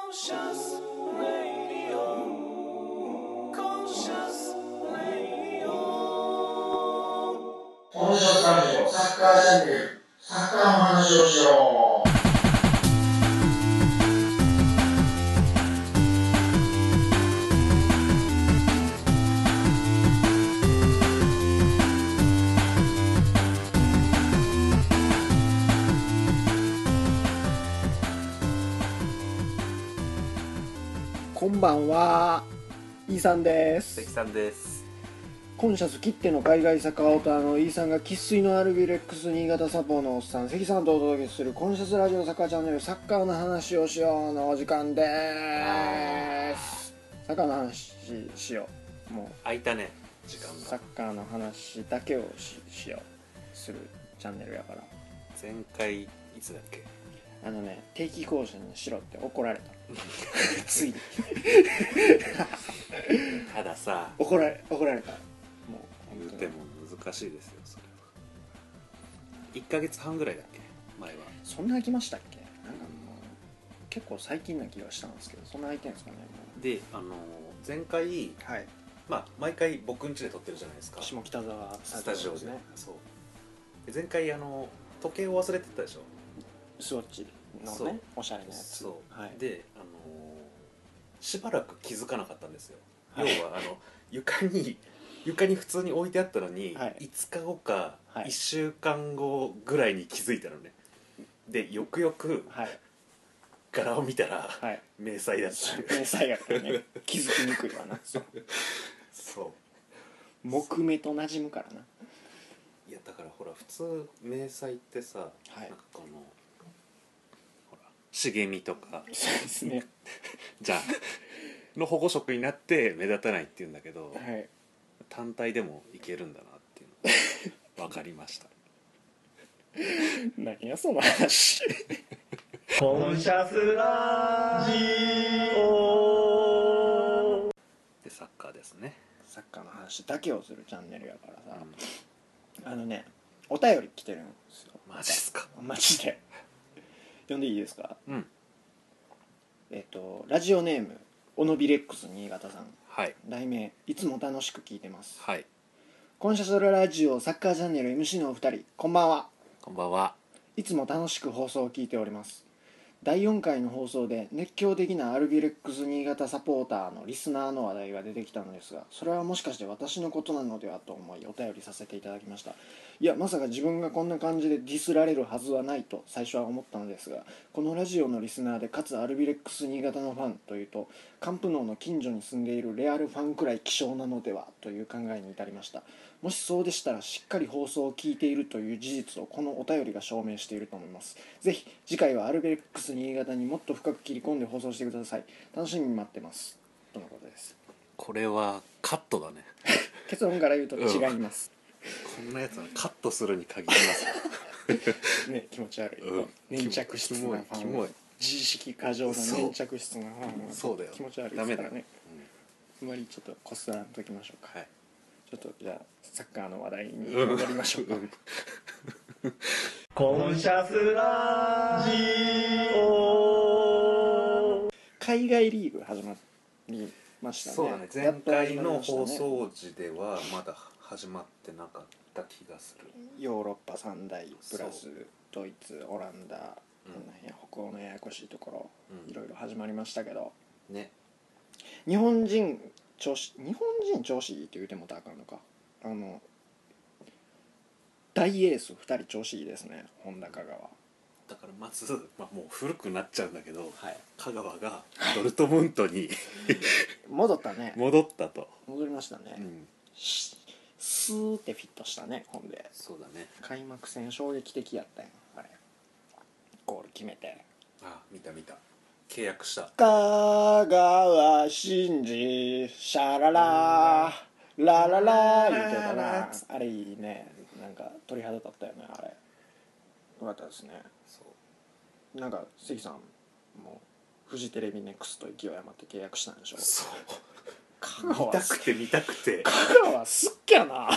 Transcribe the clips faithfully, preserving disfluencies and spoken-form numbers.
Conscious Radio Conscious Radio コンシャスラジオサッカーチャンネルサッカーの話をしよう。 こんばんは、イーさんです。 関さんです。 コンシャスきっての海外サッカーオタのイーさんが生粋のアルビレックス新潟サポのおっさん関さんとお届けするコンシャスラジオサッカーチャンネルサッカーの話をしようのお時間でーす。サッカーの話しよう。もう空いたね時間サッが。 カーの話だけを し, しようするチャンネルやから。 前回いつだっけ？ あのね、定期更新にしろって怒られたついにたださ、 怒られ怒られた。もう言うても難しいですよそれは。いっかげつはんぐらいだっけ前は。 そんな空きましたっけ？なんかもう結構最近な気がしたんですけど、そんな空いてんですかね。 で、あの前回、 はい、 まあ毎回僕ん家で撮ってるじゃないですか。 下北沢スタジオでですね。 そうで前回あの時計を忘れてたでしょ。 スウォッチのそうね、おしゃれなやつ。 そう、 はい、 で、あのしばらく気づかなかったんですよ、 はい、 要はあの床に床に普通に置いてあったのに、 はい、 いつかごかはい、 いっしゅうかんごぐらいに気づいたのね。でよくよくはい柄を見たら、 はい、 迷彩だったっていう迷彩やからね気づきにくいわな。そうそう木目と馴染むからな。 いやだからほら普通迷彩ってさ、 はい、 なんかこのほら茂みとかそうですねじゃあの保護色になって目立たないっていうんだけど、 はい、 単体でもいけるんだなっていうのが分かりました何やその話コンシャスラジオでサッカーですね。 サッカーの話だけをするチャンネルやからさ、 うん、 あのね、お便り来てるんですよ。 マジっすか？ マジで読んでいいですか？ うん。 えっとラジオネームオノビレックス新潟さん。 はい。 題名いつも楽しく聞いてます。 はい。 コンシャスラジオサッカーチャンネル エムシー のお二人、こんばんは。 こんばんは。 いつも楽しく放送を聞いております。だいよんかいの放送で熱狂的なアルビレックス新潟サポーターのリスナーの話題が出てきたのですが、それはもしかして私のことなのではと思いお便りさせていただきました。いや、まさか自分がこんな感じでディスられるはずはないと最初は思ったのですが、このラジオのリスナーでかつアルビレックス新潟のファンというと、カンプノーの近所に住んでいるレアルファンくらい希少なのではという考えに至りました。もしそうでしたらしっかり放送を聞いているという事実をこのお便りが証明していると思います。ぜひ次回はアルビレックス新潟にもっと深く切り込んで放送してください。楽しみに待ってますとのことです。 これはカットだね結論から言うと違います、 うん、こんなやつはカットするに限りますね、気持ち悪い、 うん、 粘着質なファン、 キモい自意識過剰の粘着質なファンはそうだよ気持ち悪いですからね。 ダメだよ、 あんまりちょっとこすらんときましょうか。 はい、 ちょっとじゃあサッカーの話題に戻りましょうか、 うん、 コンシャスラジオ海外リーグ始まりましたね。 そうだね、前回の放送時ではまだ始まってなかった気がする。 ヨーロッパ三大プラスドイツ、オランダ、うん、北欧のややこしいところ、うん、いろいろ始まりましたけど、 ね、 日本人調子日本人調子いいって言うてもたらあかんのか。あの大エースふたり調子いいですね、本田香川。 だからまず、まあ、もう古くなっちゃうんだけど、 はい、 香川がドルトムントに戻ったね。 戻ったと。 戻りましたね、うん、スーってフィットしたね。ほんでそうだね、 開幕戦衝撃的やったよあれ。ゴール決めて、 あ、見た見た、契約した香川真司シャララーラララー言ってたな。あれいいね、なんか鳥肌立ったよねあれ。よかったですね。そうなんか関さんもフジテレビネクスト勢い余って契約したんでしょ。 そう香川見たくて見たくて香川すっきゃな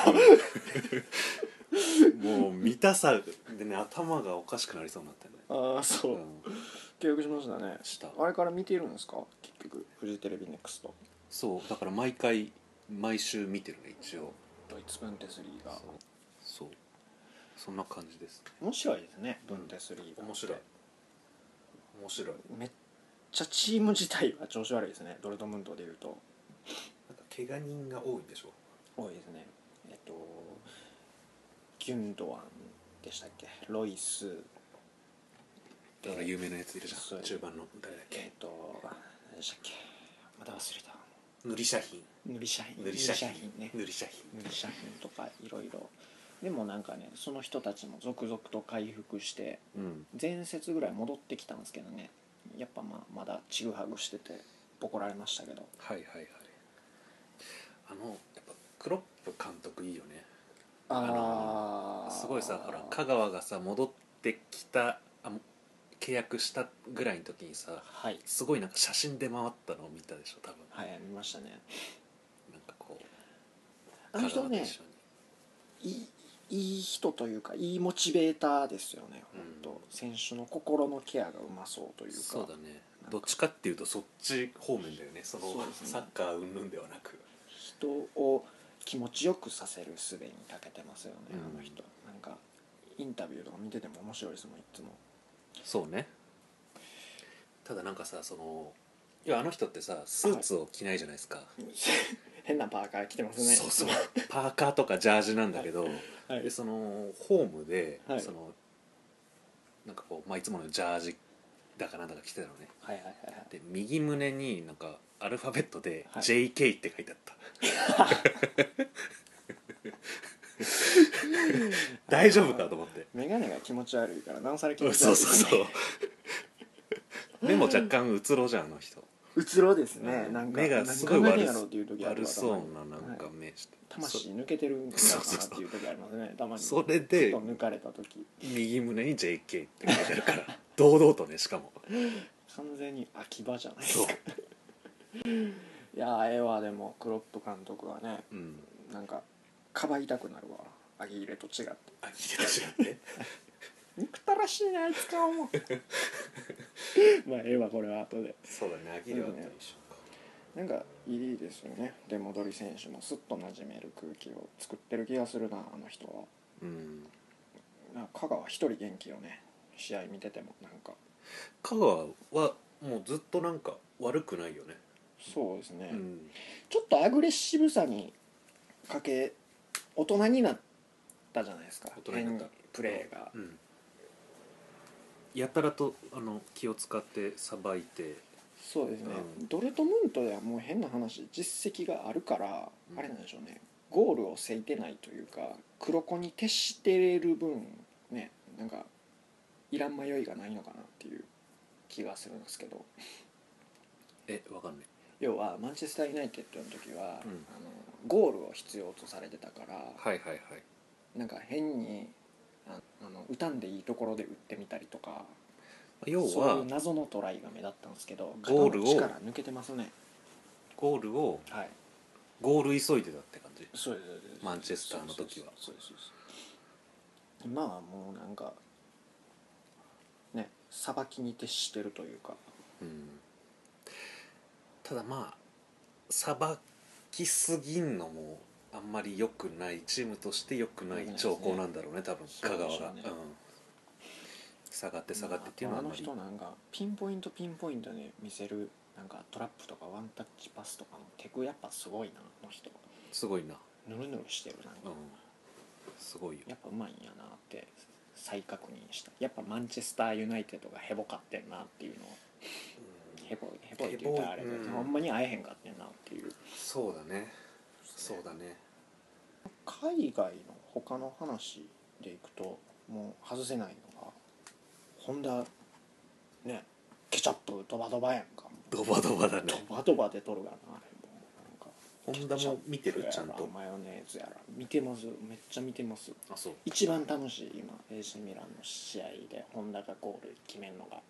もう見たさでね頭がおかしくなりそうになったよね。 ああそう、うん、 契約しましたね。 した。 あれから見てるんですか結局フジテレビネクスト。 そうだから毎回毎週見てるね一応。 ドイツブンデスリーガ。 そうそうそんな感じですね。 面白いですねブンデスリーガ。 面白い面白い。 めっちゃチーム自体は調子悪いですね。ドルトムントでいうとなんか怪我人が多いんでしょ。 多いですね。えっとギュンドアンでしたっけ、ロイスだから有名なやついるじゃそうん中盤の誰だっえけ。 っと何でしたっけ、また忘れた。 塗り写品塗り写品塗り写品ね、 塗り写品塗り写品とかいろいろ。でもなんかねその人たちも続々と回復してうん前節ぐらい戻ってきたんですけどね、やっぱまあまだちぐはぐしててボコられましたけど。 はいはいはい。あのやっぱクロップ監督いいよね。 ああすごいさほら香川がさ戻ってきたあ契約したぐらいの時にさはいすごいなんか写真出回ったのを見たでしょ多分。 はい見ましたね。 なんかこうあの人ね香川と一緒にいいいい人というかいいモチベーターですよね、 うん本当選手の心のケアがうまそうというか。 そうだね。どっちかっていうとそっち方面だよね。そのそうですねサッカー云々ではなく。 人を気持ちよくさせる術に長けてますよね、 うんあの人。なんかインタビューとか見てても面白いですもんいつも。 そうね。ただなんかさそのいやあの人ってさスーツを着ないじゃないですか、 変なパーカー着てますね。 そうそうパーカーとかジャージなんだけど、 はいでそのホームで、 はいそのなんかこう、まあ、いつものジャージだかなんだか着てたのね。 はいはいはいはい。 で右胸になんかアルファベットではいジェイケー って書いてあった、大丈夫かと思って眼鏡が気持ち悪いからなおさら気持ちそう悪いそうそう目も若干うつろじゃんあの人。 うつろですね、 うんなんか目がすごい悪何考えてんやろうっていう時あるわ悪そうななんかはい目して、 魂抜けてるんじゃないかなっていう時ありますねたまに。 それでふと抜かれた時右胸に ジェイケー って書いてあるから堂々とねしかも完全に秋葉じゃないですそうか。いやーええわ。でもクロップ監督はねうんなんかかばいたくなるわ、アギーレと違って。 あ聞いて違って憎たらしいなあいつかもまあええわこれは後で。 そうだねアギレはあったでしょうか。 なんかいいですよね出戻り選手もスッと馴染める空気を作ってる気がするなあの人は。 うんなんか香川一人元気よね試合見てても。なんか香川はもうずっとなんか悪くないよね。 そうですね、 うんちょっとアグレッシブさにかけ大人になったじゃないですか。 大人になった変プレーが、 うんやたらとあの気を使ってさばいて。 そうですね、 うんドルトムントではもう変な話実績があるから、 うんあれなんでしょうね、ゴールをせいてないというか黒子に徹してる分ね、なんかいらん迷いがないのかなっていう気がするんですけど。 えわかんない。 要はマンチェスターユナイテッドの時は、 うんあのゴールを必要とされてたから、 はいはいはい。 なんか変にああの打たんでいいところで打ってみたりとか、 要そういうは謎のトライが目立ったんですけど、 ゴールを肩の力抜けてますね。 ゴールをはい、 ゴール急いでたって感じ。 そうですそうですマンチェスターの時はそうですそうです。今はもうなんかねさばきに徹してるというか。 うんただまあさばきすぎんのもあんまり良くないチームとして良くない兆候なんだろうね多分香川が、 そうでしょうねうん、下がって下がってっていうのはあのあんまり。 人なんかピンポイントピンポイントで見せるなんかトラップとかワンタッチパスとかのテクやっぱすごいなあの人。 すごいな。 ぬるぬるしてるなんか、 うんすごいよ。 やっぱうまいんやなって再確認した。やっぱマンチェスターユナイテッドがヘボかってんなっていうのを、ヘボいヘボいって言ったらあれで、 うんほんまに会えへんかってんなっていう。 そうだねそうだね。 海外の他の話でいくともう外せないのがホンダね、ケチャップドバドバやんか。 ドバドバだね。 ドバドバで撮るがなあれもなんかホンダも見てるちゃんと。 マヨネーズやら見てます。めっちゃ見てます。 あそう。 一番楽しい今 エーシー ミランの試合でホンダがゴール決めるのが。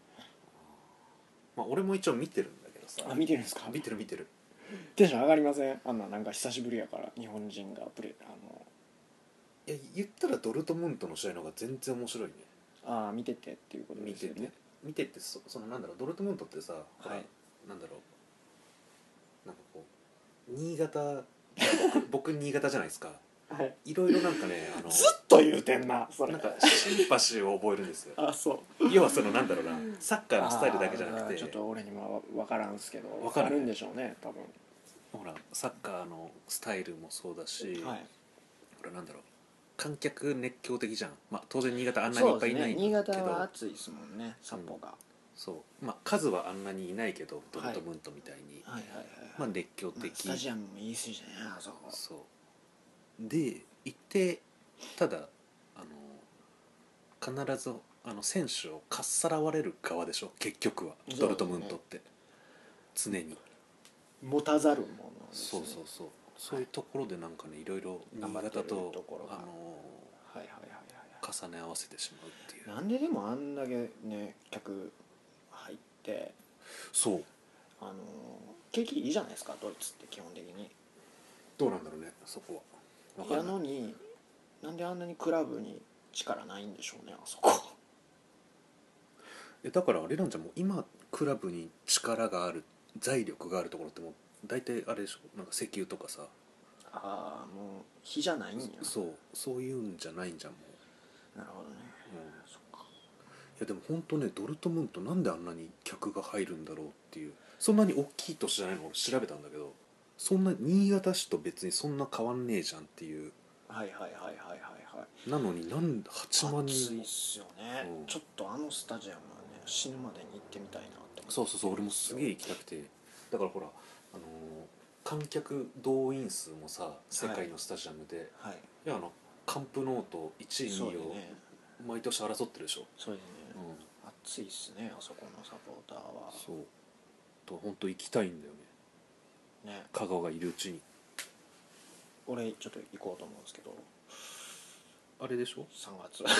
まあ俺も一応見てるんだけどさ。 あ見てるんですか。 見てる見てる。 テンション上がりません。あんななんか久しぶりやから日本人がプレーあのいや言ったらドルトムントの試合の方が全然面白いね。 ああ見ててっていうことですよね。 見てて見てて そ, そのなんだろうドルトムントってさ、ほらはいなんだろうなんかこう新潟僕僕新潟じゃないですか。 はいいろいろなんかねあのずっと言うてんなそれなんかシンパシーを覚えるんですよ。 あそう要はそのなんだろうなサッカーのスタイルだけじゃなくてあーちょっと俺にも分からんすけどわからんあるんでしょうね多分ほらサッカーのスタイルもそうだし、 はいほらなんだろう観客熱狂的じゃん。まあ当然新潟あんなにいそうですっぱいいないね新けど潟は暑いですもんね札幌が、 そうまあ数はあんなにいないけどドルトムントみたいに、 はい、はいはいはいまあ熱狂的、 スタジアムもいいしねあそこそうで行ってただあの必ずあの選手をかっさらわれる側でしょ結局は、 そうですねドルトムントって常に持たざるものですねそうそうそうそういうところでなんかねいろいろ新頑張ってる潟とところがあのはいはいはいはい重ね合わせてしまうっていうなんででもあんだけね客入ってそうあの景気いいじゃないですかドイツって基本的にどうなんだろうねそこは分かやらないのになんであんなにクラブに力ないんでしょうねあそこえだからあれなんじゃんもう今クラブに力がある財力があるところってもう大体あれでしょなんか石油とかさああもう火じゃないんやそうそういうんじゃないんじゃんもなるほどねう、うん、 そっかいやでも本当ねドルトムントなんであんなに客が入るんだろうっていうそんなに大きい都市じゃないのを調べたんだけどそんな新潟市と別にそんな変わんねえじゃんっていうはいはいはいはいはいはいなのになんはちまん暑人いっすよね、 うんちょっとあのスタジアムはね死ぬまでに行ってみたいなってそうそうそう俺もすげえ行きたくてだからほらあのー観客動員数もさ世界のスタジアムで、 はいいやあのカンプノートいちいにいをそうですね毎年争ってるでしょ、 そうですね、 うん、 暑いっすねあそこのサポーターはそうと本当行きたいんだよねね香川がいるうちに俺ちょっと行こうと思うんですけどあれでしょさんがつ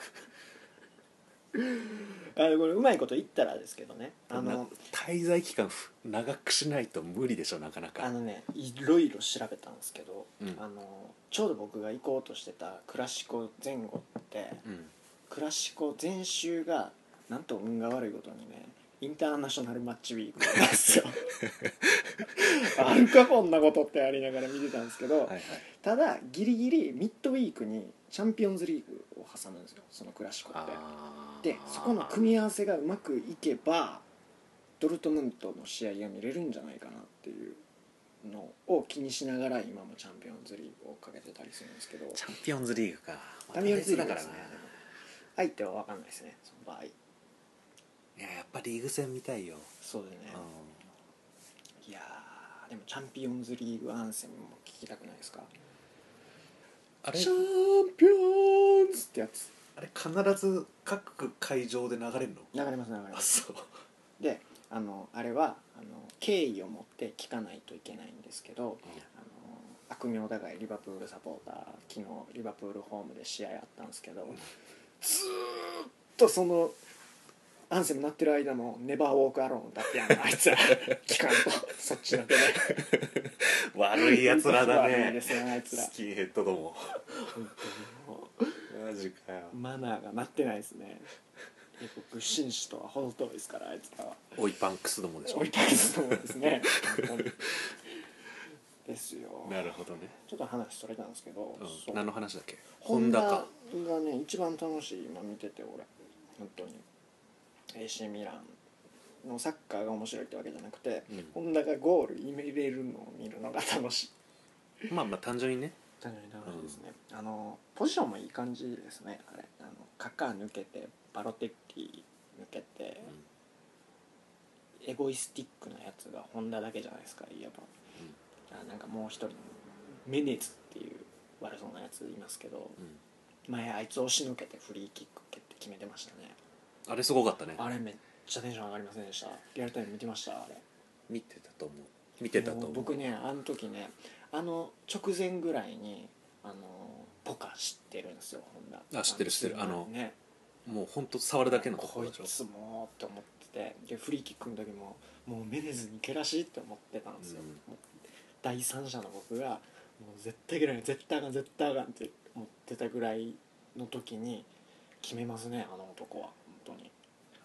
あのこれうまいこと言ったらですけどねあなの滞在期間ふ長くしないと無理でしょなかなかあのねいろいろ調べたんですけど、 うんあのちょうど僕が行こうとしてたクラシコ前後ってうんクラシコ前週がなんと運が悪いことにねインターナショナルマッチウィークなんですよあるかこんなことってありながら見てたんですけど、 はいはいただギリギリミッドウィークにチャンピオンズリーグを挟むんですよそのクラシコってあーでそこの組み合わせがうまくいけばドルトムントの試合が見れるんじゃないかなっていうのを気にしながら今もチャンピオンズリーグをかけてたりするんですけどチャンピオンズリーグかチャンピオンズリーグだからねですね相手は分かんないですねその場合いややっぱリーグ戦見たいよ、 そうでねういやーでもチャンピオンズリーグアンセムも聞きたくないですかんあれチャンピオンズってやつあれ必ず各会場で流れるの流れます流れまあすそうであのあれはあの敬意を持って聞かないといけないんですけど、あの悪名高いリバプールサポーター昨日リバプールホームで試合あったんですけど、ずーっとそのアンセム鳴ってる間もネバーウォークアローンだってやんあいつら聞かんとそっちのけで悪いやつらだね悪いですねあいつらスキンヘッドども本当にもマジかようマナーが鳴ってないですね結構紳士とは程遠いですからあいつらはおいパンクスどもでしょ置いてあるそうですね本当にですよなるほどね、 ちょっと話それたんですけど、 うんそう何の話だっけホンダホンダかがね一番楽しい今見てて俺本当に エーシー ミランのサッカーが面白いってわけじゃなくて、 うんホンダがゴール入れるのを見るのが楽しいまあまあ単純にね単純に楽しいですね、あのポジションもいい感じですねあれあのカカ抜けてバロテッリ抜けて、エゴイスティックなやつがホンダだけじゃないですかいわば、あなんかもう一人メネズっていう悪そうなやついますけど、 うん前あいつ押し抜けてフリーキック蹴って決めてましたねあれすごかったねあれめっちゃテンション上がりませんでしたリアルタイム見てましたあれ見てたと思う見てたと思うもう僕ねあの時ねあの直前ぐらいにあのポカ知ってるんですよホンダあ知ってる知ってるあのねもうほんと触るだけのとここいろでしょつもって思っててでフリーキックの時ももうメネズに蹴らしいって思ってたんですよ、 うんもう第三者の僕がもう絶対蹴らない絶対あかん絶対あかんって思ってたぐらいの時に決めますねあの男は本当に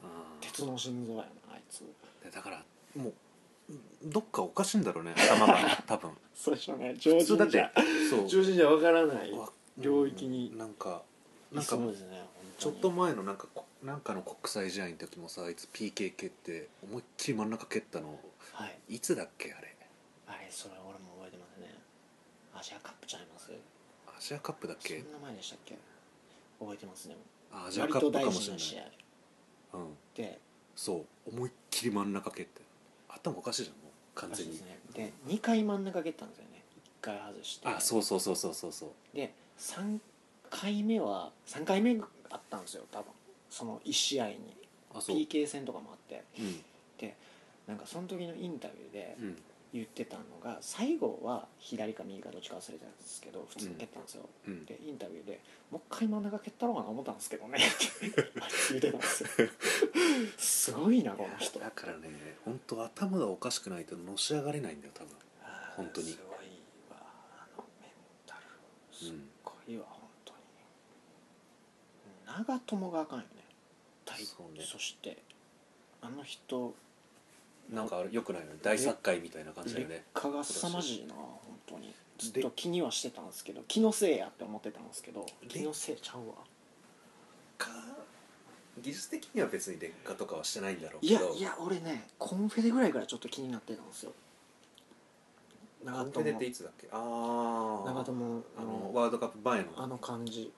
あー鉄の心臓やなあいつ。 でだからもうどっかおかしいんだろうね頭が多分そうでしょうね。常普通だって人じゃそう常人じゃわからないわ領域にうんなんかなんかそうですね。 ちょっと前のなんかこなんかの国際試合の時もさあいつ ピーケー 蹴って思いっきり真ん中蹴ったのはいいつだっけあれあれそれ俺も覚えてますね。アジアカップちゃいます。 アジアカップだっけそんな前でしたっけ。覚えてますね。 あアジアカップかもしれない割と大事な試合うんで、 そう思いっきり真ん中蹴って頭おかしいじゃんもう完全にですね。でにかい真ん中蹴ったんですよね。いっかい外して。 あそうそうそうそうそうそうでさんかいめはさんかいめあったんですよ多分そのいち試合に。 あそうピーケー 戦とかもあって、 うんでなんかその時のインタビューでうん言ってたのが、最後は左か右かどっちか忘れたんですけど普通に蹴ったんですよ、 うんでインタビューでもう一回真ん中蹴ったろうかな思ったんですけどねってあいつ言ってたんですよすごいなこの人。 だからね本当頭がおかしくないとのし上がれないんだよ多分あー本当にすごいわあのメンタルすっごいわ本当に。長友があかんよね。大そうねそしてあの人なんかよくないよね大作界みたいな感じだよ劣ね化が凄まじいな本当に。ずっと気にはしてたんですけど気のせいやって思ってたんですけど気のせいちゃうわ。 か技術的には別に劣化とかはしてないんだろういけどやいや俺ねコンフェデぐらいからちょっと気になってたんですよ。長コンフェ友デっていつだっけああ長友ああののワールドカップ前のあの感じ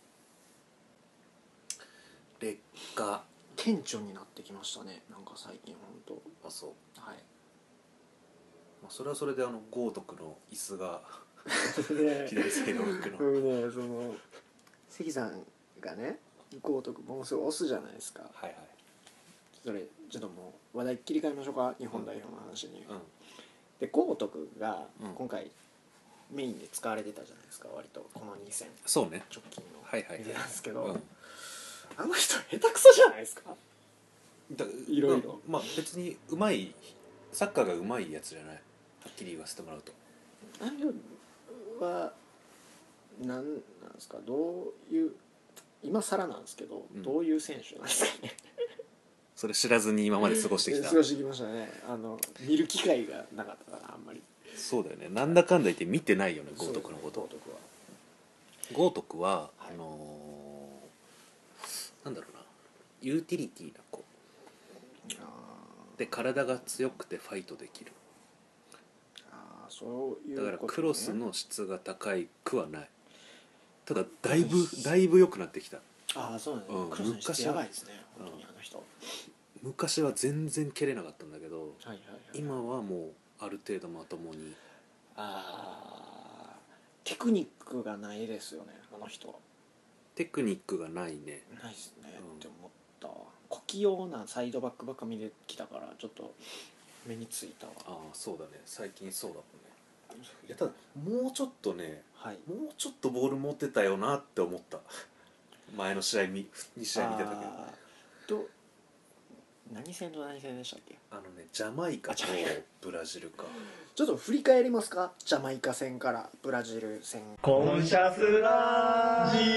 劣化顕著になってきましたねなんか最近本あそう、 当はいまあ、それはそれであの豪徳の椅子がで左サイドバックのうんねその関さんがね豪徳ものすごい押すじゃないですか。 はいはいそれちょっともう話題切り替えましょうか日本代表の話に、 うんで豪徳がうん今回メインで使われてたじゃないですか割とこのに戦そうね直近のはいはい見てたんですけど、 うんあの人下手くそじゃないですか。 だいろいろまあ別にうまいサッカーがうまいやつじゃないはっきり言わせてもらうとあれはなんなんですかどういう今更なんですけど、 うんどういう選手なんですかねそれ知らずに今まで過ごしてきた過ごしてきましたね。あの見る機会がなかったからあんまりそうだよねなんだかんだ言って見てないよね豪徳のこと豪徳は豪徳は、 はいあのーなんだろうなユーティリティな子あで体が強くてファイトできるあそういうだからことねクロスの質が高いくはないただだいぶだいぶ良くなってきたああそうなんですね、 うんクロスの質昔はやばいですね本当にあの人、 昔は全然蹴れなかったんだけどはいはいはい今はもうある程度まともにああテクニックがないですよねあの人は。 テクニックがないねないですね、 うんって思ったわ。小器用なサイドバックばっか見てきたからちょっと目についたわ。 ああそうだね最近そうだもんねいやただもうちょっとねはいもうちょっとボール持ってたよなって思った前の試合に試合見てたけどあーと何戦と何戦でしたっけ。 あのねジャマイカとあジャマイカブラジルかちょっと振り返りますかジャマイカ戦からブラジル戦。 コンシャスラジ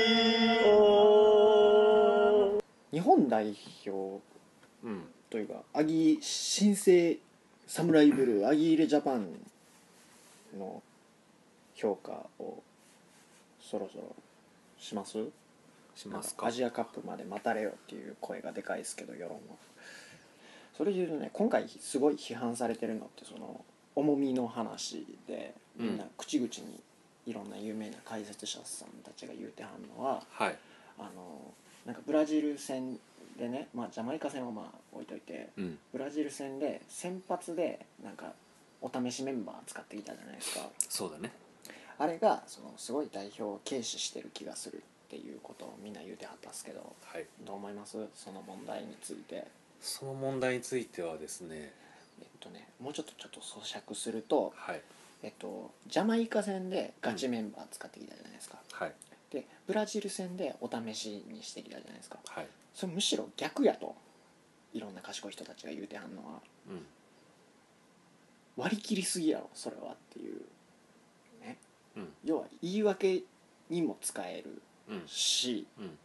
オ日本代表うんというかアギ新生サムライブルーアギーレジャパンの評価をそろそろしますしますかアジアカップまで待たれよっていう声がでかいですけど世論は。それでいうとね今回すごい批判されてるのってその重みの話でみんな口々にいろんな有名な解説者さんたちが言うてはんのははいあのなんかブラジル戦でね、まあ、ジャマイカ戦はまあ置いといてうんブラジル戦で先発でなんかお試しメンバー使ってきたじゃないですか。 そうだねあれがそのすごい代表を軽視してる気がするっていうことをみんな言うてはったんですけどはいどう思いますその問題について。 その問題についてはですねえっとねもうちょっとちょっと咀嚼すると、 はいえっと、ジャマイカ戦でガチメンバー使ってきたじゃないですか、 はいでブラジル戦でお試しにしてきたじゃないですか。 はいそれむしろ逆やといろんな賢い人たちが言うてはんのはうん割り切りすぎやろそれはっていうね。 うん要は言い訳にも使えるうんしうん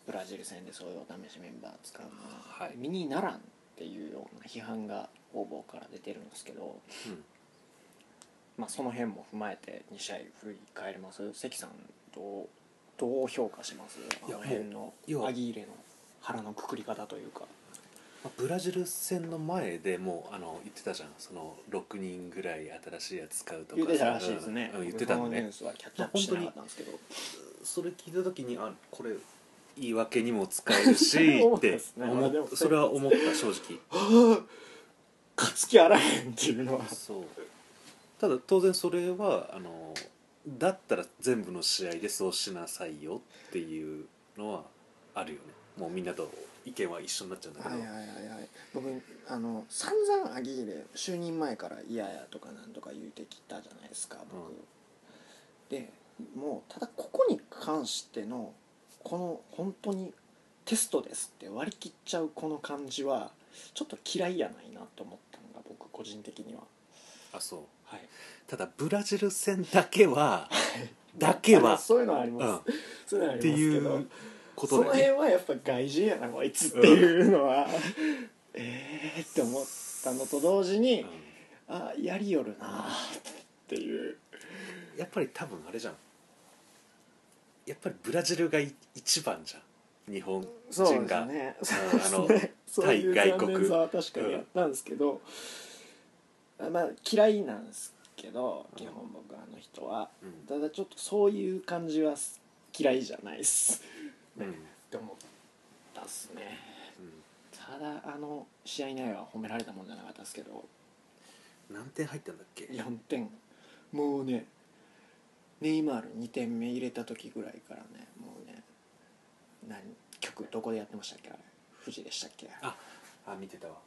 ブラジル戦でそういうお試しメンバー使うのは、 はい身にならんっていうような批判が応募から出てるんですけど、 うんまあ、その辺も踏まえてに試合振り返ります。関さんどうどう評価します？あの辺の要はアギーレの腹のくくり方というか。 まあブラジル戦の前でもうあの言ってたじゃん、そのろくにんぐらい新しいやつ使うとか言ってたらしいですね、 うんうん言ってたの僕そのニューね。 スはキャッチアップしてなかったんですけど、 それ聞いた時にあこれ言い訳にも使えるし思ってったですね思まあでもっそれは思った正直はあ勝つ気あらへんっていうのはそうただ当然それはあのだったら全部の試合でそうしなさいよっていうのはあるよね。もうみんなと意見は一緒になっちゃうんだけど、 はいはいはいはい僕あの散々アギーレ就任前から嫌やとかなんとか言うてきたじゃないですか僕、 うんでもうただここに関してのこの本当にテストですって割り切っちゃうこの感じはちょっと嫌いやないなと思ったのが僕個人的には。 あそうはいただブラジル戦だけはだけはそういうのはあります、 うんそういうのはあってりますけどいうことそのだよね。 辺はやっぱ外人やなこいつっていうのは、えーって思ったのと同時に、 うんあやりよるなっていうやっぱり多分あれじゃん、やっぱりブラジルがい一番じゃん日本そう人が、 ですねうんあのそういう対外国残念さは確かにやったんですけど、まあ嫌いなんですけど基本僕あの人は、 うんただちょっとそういう感じは嫌いじゃないですうんって思ったっすね。 うんただあの試合内容は褒められたもんじゃなかったですけど何点入ったんだっけ。 よんてんもうねネイマールにてんめ入れた時ぐらいからねもうね何曲どこでやってましたっけあれ富士でしたっけああ見てたわ、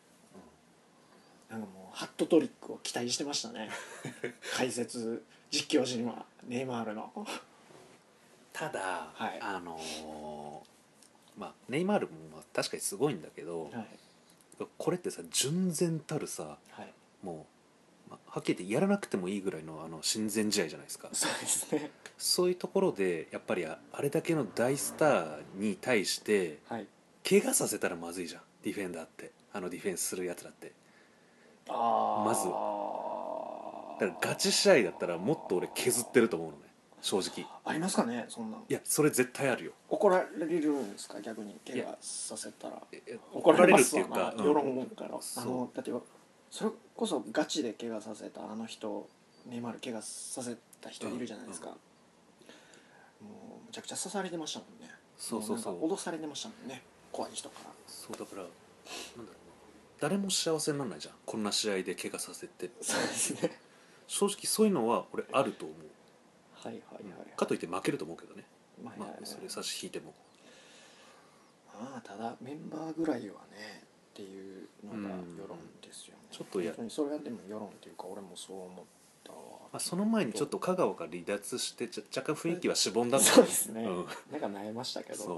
なんかもうハットトリックを期待してましたね解説実況陣はネイマールのただ、 はいあのーまあネイマールもまあ確かにすごいんだけど、 はいこれってさ純然たるさはいもう、まあ、はっきり言ってやらなくてもいいぐらいのあの親善試合じゃないですか。 そうですねそういうところでやっぱりああれだけの大スターに対してはい怪我させたらまずいじゃんディフェンダーってあのディフェンスするやつだってあまずだからガチ試合だったらもっと俺削ってると思うのね正直。 ありますかねそんなんいやそれ絶対あるよ。 怒られるんですか逆に怪我させたらえ怒られますわ怒られるっていうかな世論からそうあのだってそれこそガチで怪我させたあの人ネイマール怪我させた人いるじゃないですか、もうむちゃくちゃ刺されてましたもんね。 そうそうそうもなんか脅されてましたもんね怖い人から。 そうだからなんだろうな誰も幸せにならないじゃんこんな試合で怪我させて。 そうですね正直そういうのは俺あると思う。 はいはいはいかといって負けると思うけどね。 まあ、 まあそれ差し引いてもまあただメンバーぐらいはねっていうのが世論ですよね、 ちょっとや本当にそれはでも世論っていうか俺もそう思ったわ。 まあ、その前にちょっと香川が離脱してちょ若干雰囲気はしぼんだんだそうですね、 うんなんか悩ましたけど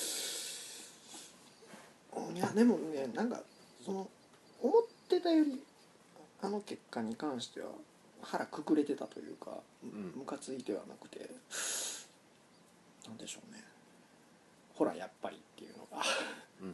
そういやでもねなんかその思ってたよりあの結果に関しては腹くくれてたというかんムカついてはなくてなんでしょうねほらやっぱりっていうのがうん、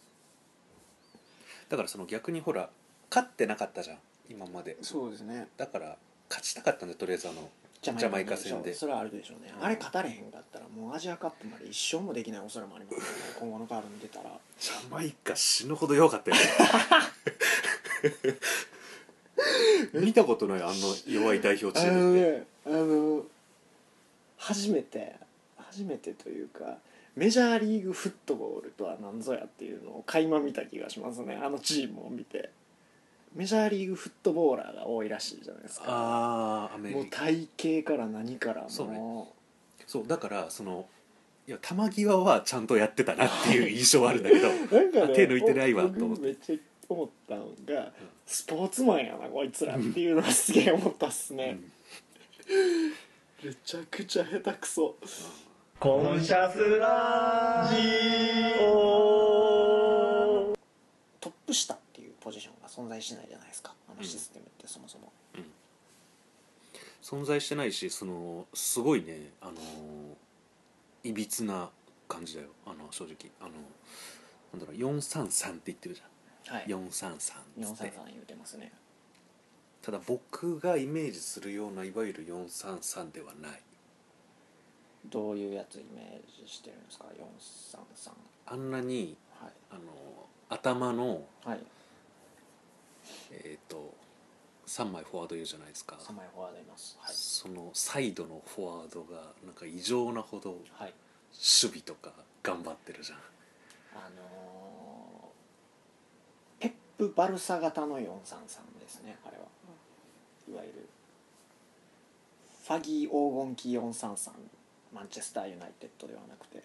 だからその逆にほら勝ってなかったじゃん今まで。 そうですねだから勝ちたかったんでとりあえずあのジャマイカ戦でそれはあるでしょうね、 うんあれ勝たれへんかったらもうアジアカップまで一生もできない恐れもありますね今後のカード見てたらジャマイカ死ぬほど弱かったよね見たことないあんな弱い代表チあームって。 のねあの初めて初めてというかメジャーリーグフットボールとは何ぞやっていうのを垣間見た気がしますねあのチームを見て。メジャーリーグフットボーラーが多いらしいじゃないですか。 ああアメリもうカ体型から何からもそうねそうだからそのいや球際はちゃんとやってたなっていう印象はあるんだけどなんかね手抜いてないわと思って僕めっちゃ思ったのが、スポーツマンやなこいつらっていうのはすげえ思ったっすね、めちゃくちゃ下手くそ。 コンシャスラジオトップ下っていうポジションが存在しないじゃないですかあのシステムってそもそも、 存在してないしそのすごいねあのいびつな感じだよ。あの正直あのなんだろうよんさんさんって言ってるじゃん、 はい、 よんさんさんっつって。 よんさんさん言うてますね。 ただ僕がイメージするようないわゆるよんさんさんではない。 どういうやつイメージしてるんですかよんさんさん。 あんなにはいあの頭のはい、 えっ、とさんまいフォワードいるじゃないですか。 さんまいフォワードいます。はいそのサイドのフォワードがなんか異常なほど守はい、 備とか頑張ってるじゃん。 あのー、ペップ・バルサ型のよんさんさんですね、あれは。いわゆるファギー黄金期よんさんさん、マンチェスターユナイテッドではなくて、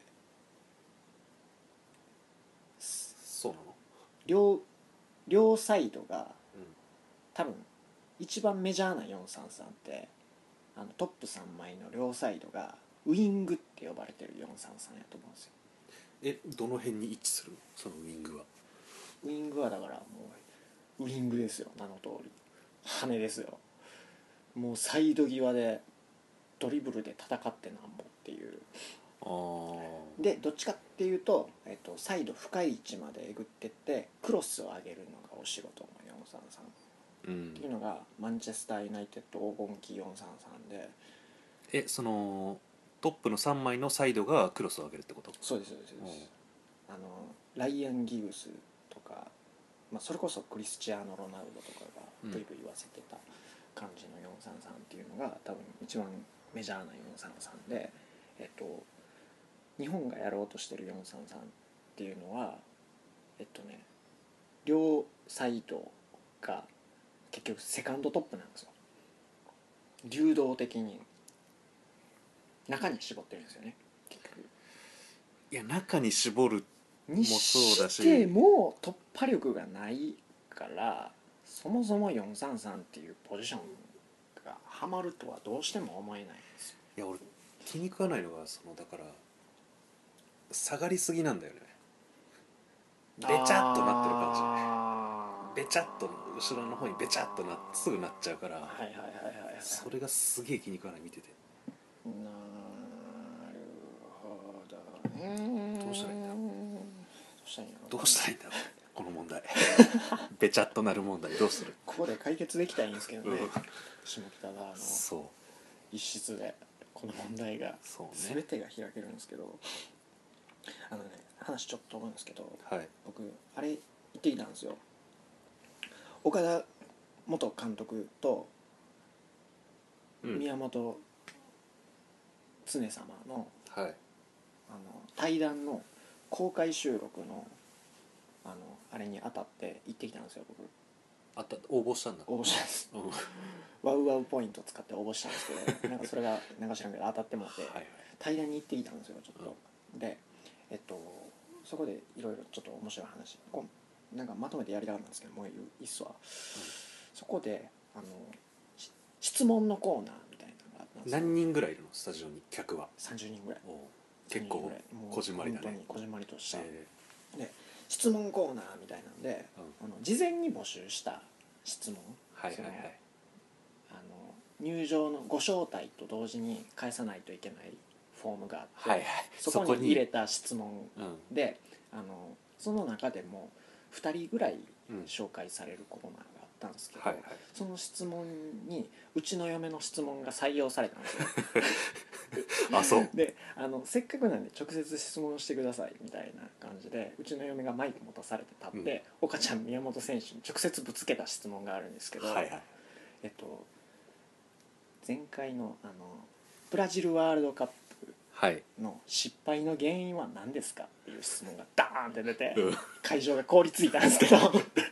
そうなの？ 両両サイドがうん多分一番メジャーなよんさんさんってあのトップさんまいの両サイドがウイングって呼ばれてるよんさんさんやと思うんですよ。 えどの辺に位置するのそのウイングは？ ウイングはだからもうウイングですよ、名の通り羽ですよ。もうサイド際でドリブルで戦ってなんぼっていう。 あでどっちかっていうと、えっと、サイド深い位置までえぐってってクロスを上げるのがお仕事のよんさんさんっーうんていうのがマンチェスターユナイテッド黄金期よんさんさんで。 えそのトップのさんまいのサイドがクロスを上げるってこと？ そうですそうですそうです。あのライアン・ギグスとか、まあ、それこそクリスチアーノ・ロナウドとかがブイブイ言わせてた感じのよんさんさんっていうのが多分一番メジャーなよんさんさんで、えっと日本がやろうとしてるよんさんさんっていうのはえっとね両サイドが結局セカンドトップなんですよ。流動的に中に絞ってるんですよね結局。 いや中に絞るにそうだししても突破力がないからそもそもよんさんさんっていうポジションがハマるとはどうしても思えないんですよ。 いや俺気に食わないのがそのだから下がりすぎなんだよね。べちゃっとなってる感じ。べちゃっと後ろの方にべちゃっとなすぐなっちゃうから、 はいはいはいはいはい。 それがすげえ気に食わない見てて。 なるほどね。 どうしたらいいんだどうしたらいいんだろうどうしたらいいんだろうこの問題べちゃっとなる問題どうする？ ここで解決できたらいいんですけどね、 うん下北沢のそう一室でこの問題がそうね全てが開けるんですけど、あのね話ちょっと思うんですけど、 はい僕あれ行ってきたんですよ。岡田元監督とうん宮本常様の、 はいあの対談の公開収録のあのあれに当たって行ってきたんですよ僕。 あった応募したんだ。 応募したんです。 うんはワウワウポイント使って応募したんですけどなんかそれがなんか知らんけど当たってもっていはい対談に行ってきたんですよちょっと。でえっとそこでいろいろちょっと面白い話こうなんかまとめてやりたかったんですけどもういいっすわ、そこであのし質問のコーナーみたいなのがあったんですよ。 何人ぐらいいるのスタジオに客は？ さんじゅうにんぐらい。 おう結構さんじゅうにんぐらいもうこじんまりだね。 本当にこじんまりとした、 えで質問コーナーみたいなんで、 うんあの事前に募集した質問、 ーはいはいはいそのあの入場のご招待と同時に返さないといけないフォームがあって、 はいはいそこに入れた質問うんであのその中でもふたりぐらいうん紹介されるコーナーがあったんですけど、 はいはいその質問にうちの嫁の質問が採用されたんですよあそうであのせっかくなんで直接質問してくださいみたいな感じでうちの嫁がマイク持たされて立って、 うん岡ちゃん宮本選手に直接ぶつけた質問があるんですけど、 はいはいえっと前回のあのブラジルワールドカップはいの失敗の原因は何ですかっていう質問がダーンって出て、 うん会場が凍りついたんですけど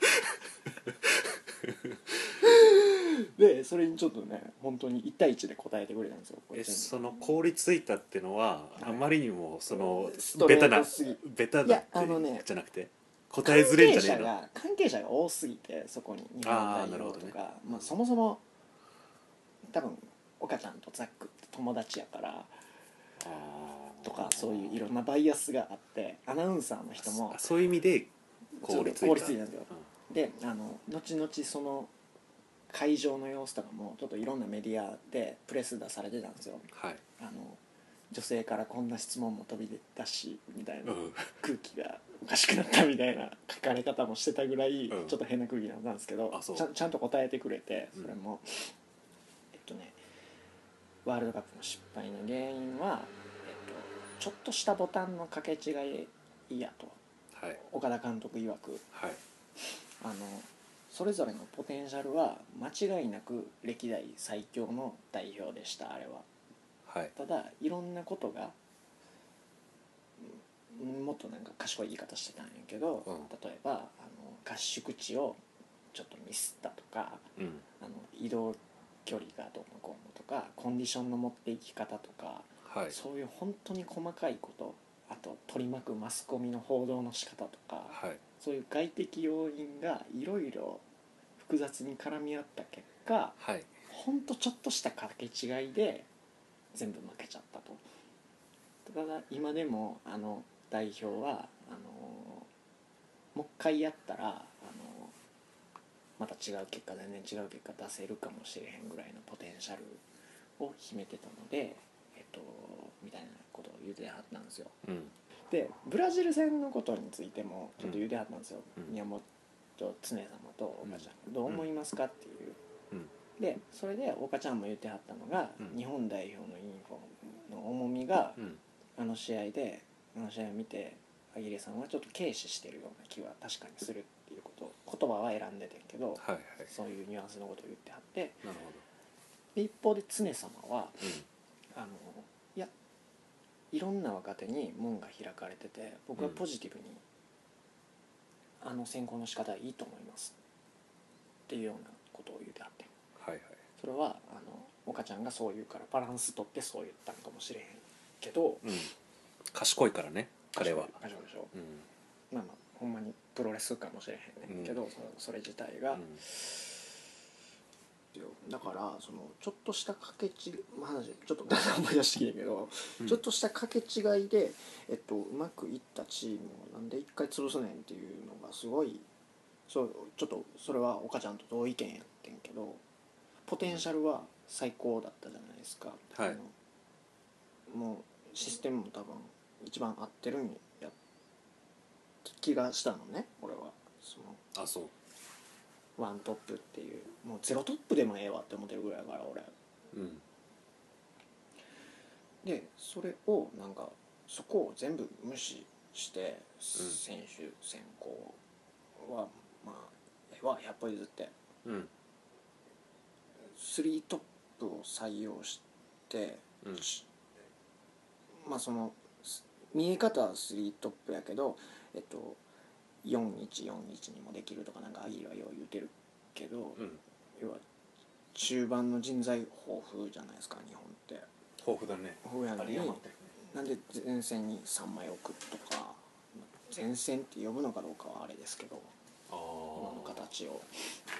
でそれにちょっとね本当にいち対いちで答えてくれたんですよ。これえ全部その凍りついたってのは、 はいあまりにもそのストレートベタなすぎベタいやだってあのねじゃなくて答えづれんじゃねえの？ 関係者が関係者が多すぎてそこに日本あー代なるほどね表とか、まあ、そもそも多分岡ちゃんとザックって友達やからあーとかそういういろんなバイアスがあってアナウンサーの人もあそういう意味で凍りついた凍りついたんですよ。であの後々その会場の様子とかもちょっといろんなメディアでプレス出されてたんですよ。 はいあの女性からこんな質問も飛び出しみたいな、 うん空気がおかしくなったみたいな書かれ方もしてたぐらい、 うんちょっと変な空気なんですけど、 あそうちゃんちゃんと答えてくれて、 うんそれも、えっとねワールドカップの失敗の原因は、えっと、ちょっとしたボタンの掛け違いやとはい岡田監督曰く、 はいあのそれぞれのポテンシャルは間違いなく歴代最強の代表でしたあれは。 はいただいろんなことがうんもっとなんか賢い言い方してたんやけど、 うん例えばあの合宿地をちょっとミスったとか、 うんあの移動距離がどうのこうのとかコンディションの持っていき方とか、 はいそういう本当に細かいこと、あと取り巻くマスコミの報道の仕方とか、 はいそういう外的要因がいろいろ複雑に絡み合った結果、 はいほんとちょっとした掛け違いで全部負けちゃったと。ただ今でもあの代表はあのもう一回やったらあのまた違う結果全然違う結果出せるかもしれへんぐらいのポテンシャルを秘めてたので、えっとみたいなことを言うてはったんですよ。 うんでブラジル戦のことについてもちょっと言うてはったんですよ、 うん宮本常様と岡ちゃん、どう思いますかっていう、 うんでそれで岡ちゃんも言ってはったのが、 うん日本代表のユニフォームの重みが、 うんあの試合であの試合を見てアギレさんはちょっと軽視してるような気は確かにするっていうことを言葉は選んでてんけど、 はいはいそういうニュアンスのことを言ってはって、 なるで一方で常様はほどあのいやいろんな若手に門が開かれてて僕はポジティブに、あの選考の仕方はいいと思いますっていうようなことを言ってはって、 はいはいそれはあの岡ちゃんがそう言うからバランス取ってそう言ったんかもしれへんけど、 うん賢いからね彼は賢いでしょ、 うんまあまあほんまにプロレスかもしれへんねんけど、 うんそのそれ自体が、 うんだからそのちょっとした掛け違い、まあ、話ちょっとだんだん思い出してきたけど、 うんちょっとした掛け違いで、えっと、うまくいったチームをなんで一回潰すねんっていうのがすごいそうちょっとそれは岡ちゃんと同意見やってんけど、ポテンシャルは最高だったじゃないですか、 はいあのもうシステムも多分一番合ってるんや気がしたのね俺は。そのあそうワントップっていうもうゼロトップでもええわって思ってるぐらいだから俺うんでそれをなんかそこを全部無視して選手選考はまあええわひゃっぽ譲ってうんスリートップを採用してうんまあそのす見え方はスリートップやけどえっとよんいちよんいちにもできるとかなんかアギーはよう言うてるけど、 うん要は中盤の人材豊富じゃないですか日本って豊富だね豊富やのに有り余ってるねなんで前線にさんまい置くとか前線って呼ぶのかどうかはあれですけどあ今のあ形を、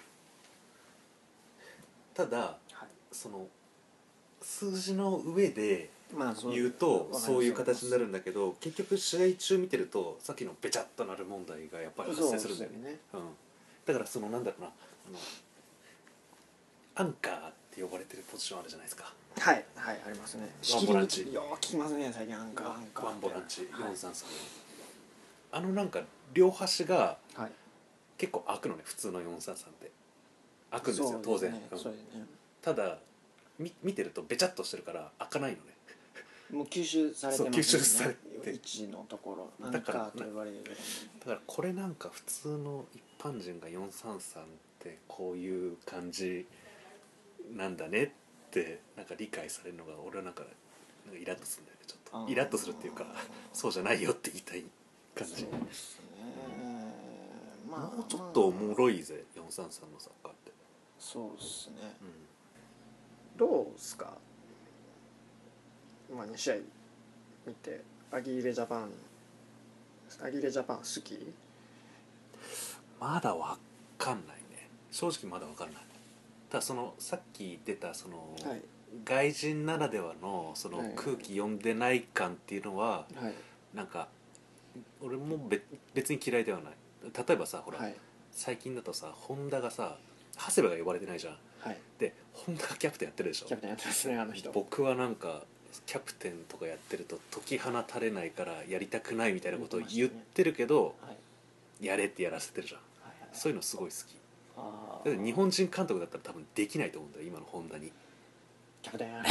ただはいその数字の上でまあそう言うとわかりますそういう形になるんだけど結局試合中見てるとさっきのベチャッとなる問題がやっぱり発生するんだよねそうですよねうん、だからそのなんだろうなあのアンカーって呼ばれてるポジションあるじゃないですかはいはいありますねワンボランチしきりによう聞きますね最近アンカーアンカーワンボランチはいよんさんさんあのなんか両端がはい結構開くのね普通のよんさんさんって開くんですよ当然、うんそうですねただみ見てるとベチャッとしてるから開かないのねもう吸収されてますねそう吸収されて位置のところアンカだからーと呼ばれるだからこれなんか普通の一般人がよんさんさんってこういう感じなんだねってなんか理解されるのが俺はなんかなんかイラッとするんだよねちょっあーとイラッとするっていうかそうじゃないよって言いたい感じそうですねまあもうちょっとおもろいぜよんさんさんのサッカーって、 そうですねうどうですかまあに試合見てアギーレジャパンアギーレジャパン好きん、まだわかんないね正直まだわかんないただそのさっき出たその、 はい外人ならではのそのはい空気読んでない感っていうのははいなんか俺も別別に嫌いではない例えばさほら、 はい最近だとさ本田がさ長谷部が呼ばれてないじゃんはいで本田がキャプテンやってるでしょキャプテンやってますねあの人僕はなんかキャプテンとかやってると解き放たれないからやりたくないみたいなことを言ってるけど、 はいやれってやらせてるじゃん、 はいはい、 そういうのすごい好き。 あだって日本人監督だったら多分できないと思うんだよ今のホンダに。 キャプテンうん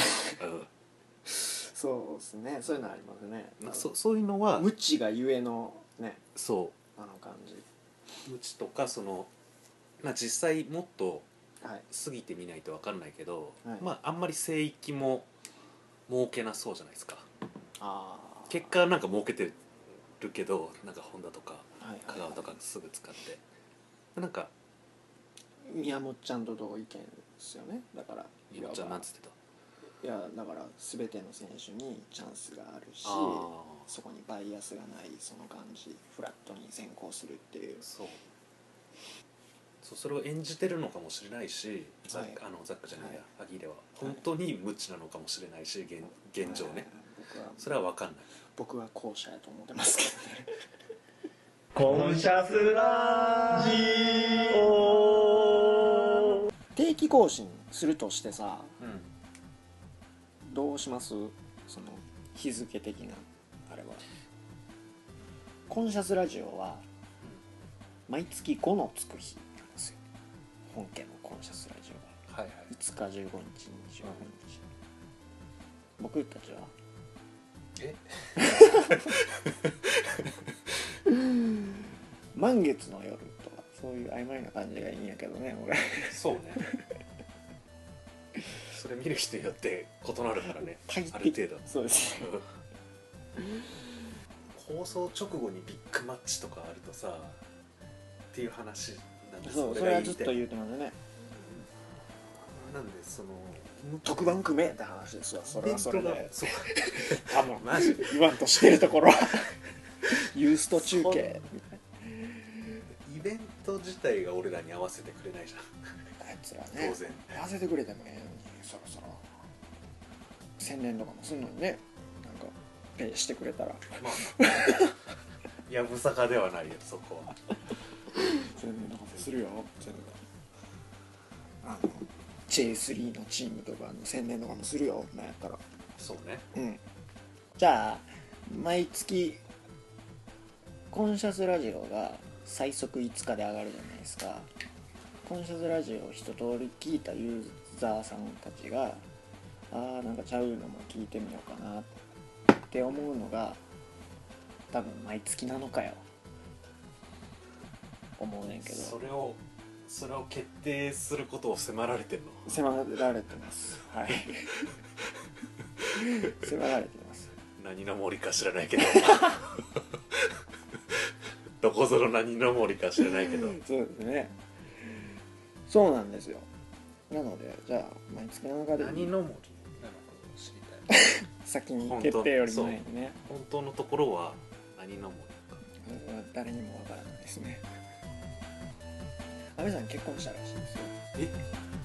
そうですね、そういうのありますね。 まあ、そそういうのは無知がゆえのね、 そあの感じ。 う無知とかその、まあ、実際もっとはい過ぎてみないと分かんないけど、 はいまああんまり聖域も設けなそうじゃないですか。 ああ結果なんか設けてるけどなんかホンダとかはい香川とかすぐ使ってなんか宮本ちゃんと同意見ですよね。だからみっちゃんなんつってた。 いやだから全ての選手にチャンスがあるし、 あそこにバイアスがないその感じ、フラットに先行するっていう。 そうそうそれを演じてるのかもしれないし、ザック、 はいあのザックじゃないや、 はアギレは本当に無知なのかもしれないし現現状ね、 僕はそれは分かんない。 僕は後者やと思ってますけどね。 コンシャスラジオ。 定期更新するとしてさ、 うん、 どうします？その日付的なあれは。コンシャスラジオは毎月ごのつく日なんですよ。本家のコンシャスラジオははいはいいつかじゅうごにちにじゅうごにち、僕たちはえ満月の夜とかそういう曖昧な感じがいいんやけどね俺。 そうねそれ見る人によって異なるからね大抵ある程度そうですね。 放送直後にビッグマッチとかあるとさっていう話なんです。 そう、それはずっと言うてますね。 なんでその特番組めって話ですわ。それはそれでそう多分マジ言わんとしてるところはユースト中継みたいイベント自体が俺らに合わせてくれないじゃんな。あいつらね当然合わせてくれてもええのにそろそろ宣伝とかもすんのにね、なんかペイしてくれたらまあやぶさかではないよそこは。 宣伝とかもするよ全部。あの ジェイスリー のチームとかの宣伝とかもするよなんやったら。 そうね。 うん。じゃあ毎月コンシャスラジオが最速いつかで上がるじゃないですか。コンシャスラジオを一通り聞いたユーザーさんたちがあーなんかちゃうのも聞いてみようかなって思うのが多分毎月なのかよ思うねんけど。 それをそれを決定することを迫られてるの。 迫られてますはい迫られてます。 何の森か知らないけどどこぞの何の森か知らないけどそうですね。そうなんですよ。なのでじゃあ毎月なのかで何の森なのか知りたい先に決定よりも前にね。 本当のところは何の森か。 それは誰にもわからないですね。阿部さん結婚したらしいですよ。 え